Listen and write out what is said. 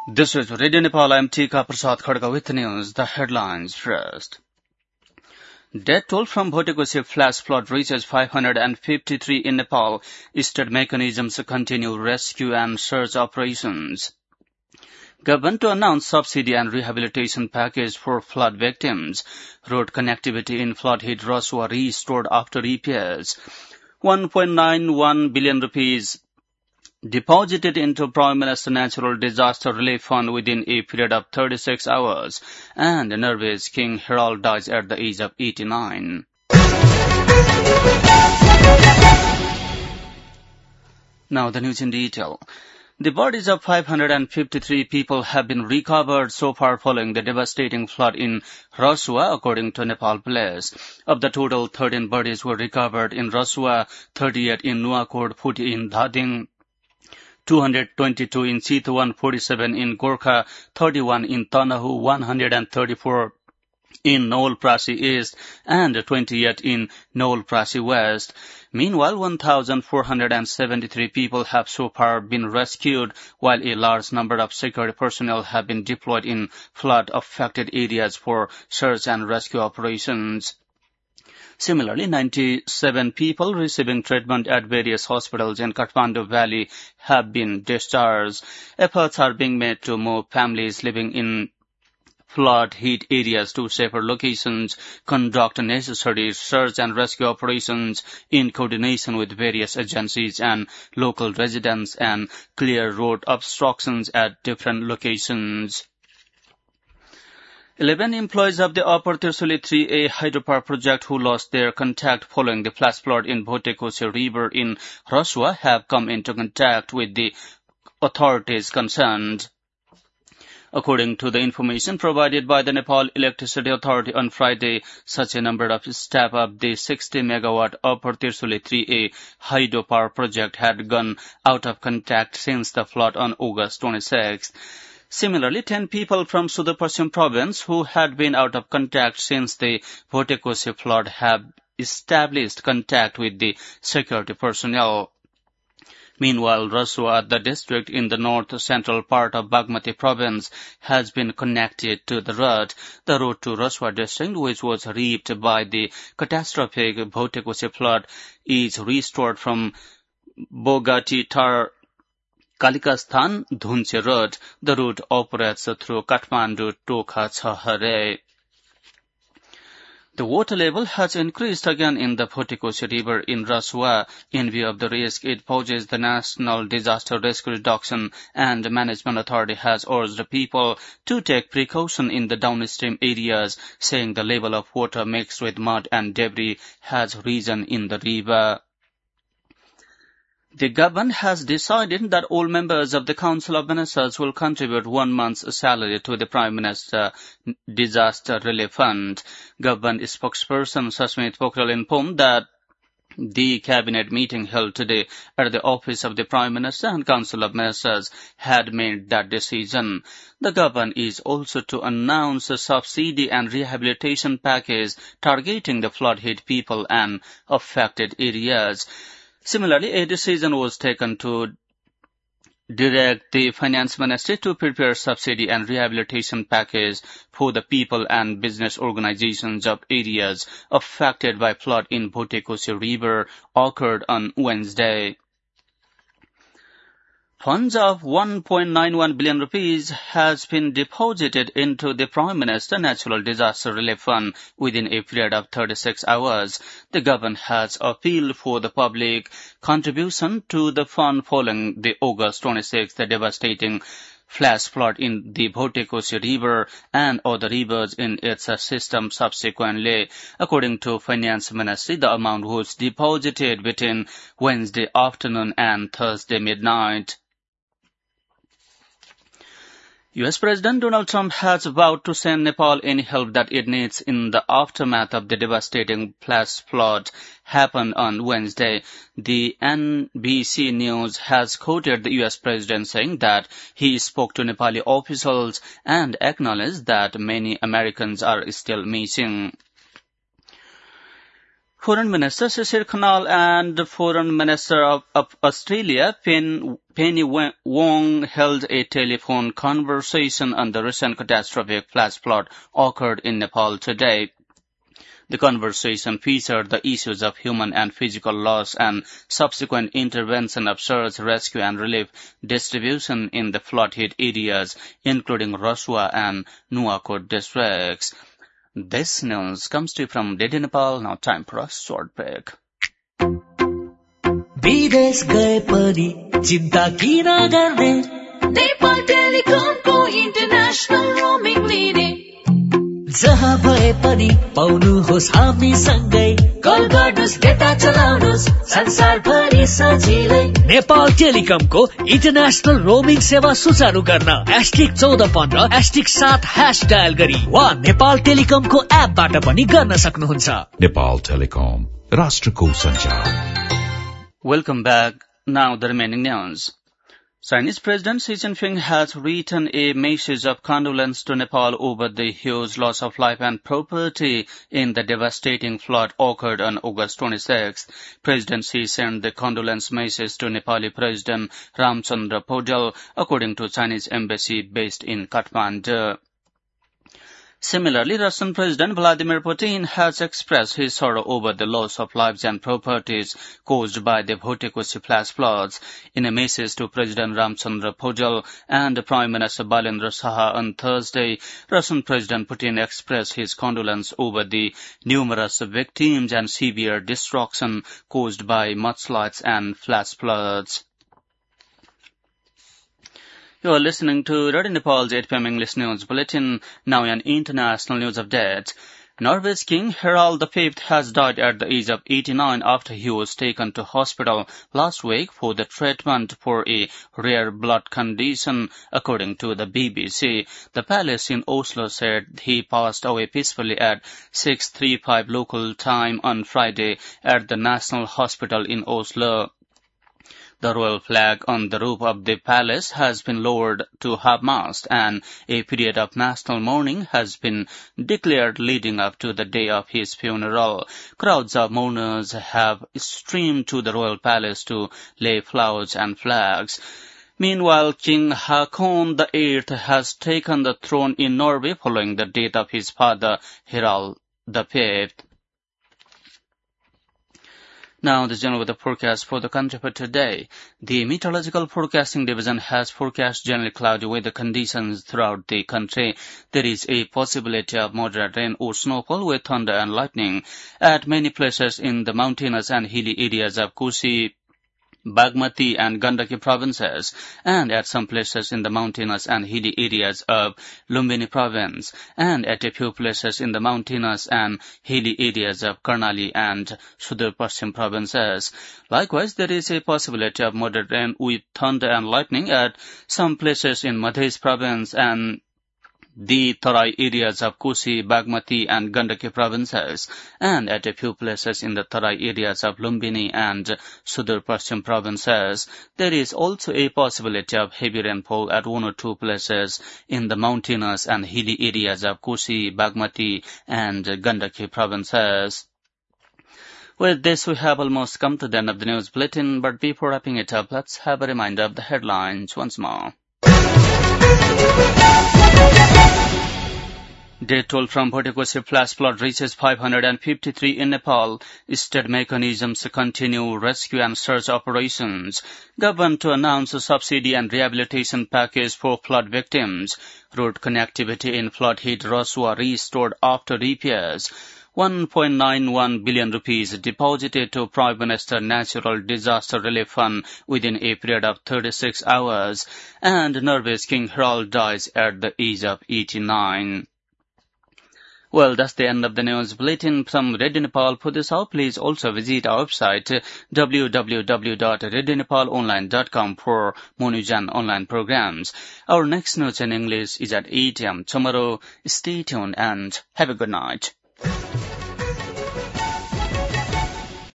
This is Radio Nepal. I'm Tika Prasad Khadka with news. The headlines first. Death toll from Bhotekosi flash flood reaches 553 in Nepal. State mechanisms continue rescue and search operations. Government to announce subsidy and rehabilitation package for flood victims. Road connectivity in flood-hit Rasua restored after repairs. 1.91 billion rupees deposited into Prime Minister Natural Disaster Relief Fund within a period of 36 hours. And Norway's King Harald dies at the age of 89. Now the news in detail. The bodies of 553 people have been recovered so far following the devastating flood in Rasua, according to Nepal Police. Of the total, 13 bodies were recovered in Rasua, 38 in Nuakod, 40 in Dhading, 222 in Chitwan, 47 in Gorkha, 31 in Tanahu, 134 in Nowalprasi East, and 28 in Nowalprasi West. Meanwhile, 1,473 people have so far been rescued, while a large number of security personnel have been deployed in flood-affected areas for search and rescue operations. Similarly, 97 people receiving treatment at various hospitals in Kathmandu Valley have been discharged. Efforts are being made to move families living in flood-hit areas to safer locations, conduct necessary search and rescue operations in coordination with various agencies and local residents, and clear road obstructions at different locations. 11 employees of the Upper Tirsuli 3A hydropower project who lost their contact following the flash flood in Bhotekosi River in Rasua have come into contact with the authorities concerned. According to the information provided by the Nepal Electricity Authority on Friday, such a number of staff of the 60-megawatt Upper Tirsuli 3A hydropower project had gone out of contact since the flood on August 26. Similarly, 10 people from Sudar Paschim province who had been out of contact since the Bhotekosi flood have established contact with the security personnel. Meanwhile, Rasua, the district in the north-central part of Bagmati province, has been connected to the road. The road to Rasua district, which was reaped by the catastrophic Bhotekosi flood, is restored from Bogati Tar Kalikasthan Dhunche Road. The route operates through Kathmandu Tokha Chhare. The water level has increased again in the Bhotekosi River in Rasua. In view of the risk it poses, the National Disaster Risk Reduction and Management Authority has urged people to take precaution in the downstream areas, saying the level of water mixed with mud and debris has risen in the river. The government has decided that all members of the Council of Ministers will contribute 1 month's salary to the Prime Minister Disaster Relief Fund. Government spokesperson Sasmit Pokhrel informed that the cabinet meeting held today at the office of the Prime Minister and Council of Ministers had made that decision. The government is also to announce a subsidy and rehabilitation package targeting the flood-hit people and affected areas. Similarly, a decision was taken to direct the Finance Ministry to prepare subsidy and rehabilitation package for the people and business organizations of areas affected by flood in Bhotekosi River occurred on Wednesday. Funds of 1.91 billion rupees has been deposited into the Prime Minister Natural Disaster Relief Fund within a period of 36 hours. The government has appealed for the public contribution to the fund following the August 26th devastating flash flood in the Bhotekosi River and other rivers in its system subsequently. According to Finance Ministry, the amount was deposited between Wednesday afternoon and Thursday midnight. U.S. President Donald Trump has vowed to send Nepal any help that it needs in the aftermath of the devastating flash flood happened on Wednesday. The NBC News has quoted the U.S. President saying that he spoke to Nepali officials and acknowledged that many Americans are still missing. Foreign Minister Shishir Khanal and Foreign Minister of Australia Penny Wong held a telephone conversation on the recent catastrophic flash flood occurred in Nepal today. The conversation featured the issues of human and physical loss and subsequent intervention of search, rescue and relief distribution in the flood-hit areas, including Rasua and Nuwakot districts. This news comes to you from Radio Nepal. Now time for a short break. विदेश गए पनि चिन्ता किन गर्ने Nepal टेलिकमको international roaming लिने जहाँ भए पनि पाउनुहोस् हामी सँगै कल गर्नुहोस् डेटा चलाउनुहोस् संसारभरि सजिलै नेपाल टेलिकमको इन्टरनेशनल रोमिङ सेवा सुचारू गर्न *1415 *7# डायल गरी वा नेपाल टेलिकमको एपबाट पनि गर्न सक्नुहुन्छ. नेपाल टेलिकम राष्ट्रको सञ्चार. Welcome back. Now the remaining news. Chinese President Xi Jinping has written a message of condolence to Nepal over the huge loss of life and property in the devastating flood occurred on August 26. President Xi sent the condolence message to Nepali President Ramchandra Paujal, according to Chinese embassy based in Kathmandu. Similarly, Russian President Vladimir Putin has expressed his sorrow over the loss of lives and properties caused by the Bhotekoshi flash floods. In a message to President Ramchandra Paujal and Prime Minister Balendra Saha on Thursday, Russian President Putin expressed his condolence over the numerous victims and severe destruction caused by mudslides and flash floods. You are listening to Radio Nepal's 8 p.m. English News Bulletin. Now an international news update. Norway's King Harald V has died at the age of 89 after he was taken to hospital last week for the treatment for a rare blood condition, according to the BBC. The palace in Oslo said he passed away peacefully at 6:35 local time on Friday at the National Hospital in Oslo. The royal flag on the roof of the palace has been lowered to half-mast, and a period of national mourning has been declared leading up to the day of his funeral. Crowds of mourners have streamed to the royal palace to lay flowers and flags. Meanwhile, King Haakon VIII has taken the throne in Norway following the death of his father, Harald V. Now, the general weather forecast for the country for today. The Meteorological Forecasting Division has forecast generally cloudy weather conditions throughout the country. There is a possibility of moderate rain or snowfall with thunder and lightning at many places in the mountainous and hilly areas of Kosi, Bagmati and Gandaki provinces, and at some places in the mountainous and hilly areas of Lumbini province, and at a few places in the mountainous and hilly areas of Karnali and Sudur Paschim provinces. Likewise, there is a possibility of moderate rain with thunder and lightning at some places in Madhya province and the Tarai areas of Kosi, Bagmati and Gandaki provinces, and at a few places in the Tarai areas of Lumbini and Sudur Paschim provinces. There is also a possibility of heavy rainfall at one or two places in the mountainous and hilly areas of Kosi, Bagmati and Gandaki provinces. With this, we have almost come to the end of the news bulletin, but before wrapping it up, let's have a reminder of the headlines once more. Death toll from Bhotekoshi flash flood reaches 553 in Nepal. State mechanisms to continue rescue and search operations. Government to announce a subsidy and rehabilitation package for flood victims. Road connectivity in flood-hit Rasua restored after repairs. 1.91 billion rupees deposited to Prime Minister Natural Disaster Relief Fund within a period of 36 hours. And Norway's King Harald dies at the age of 89. Well, that's the end of the news bulletin from Radio Nepal. For this hour, please also visit our website www.radionepalonline.com for more news and online programs. Our next news in English is at 8 a.m. tomorrow. Stay tuned and have a good night.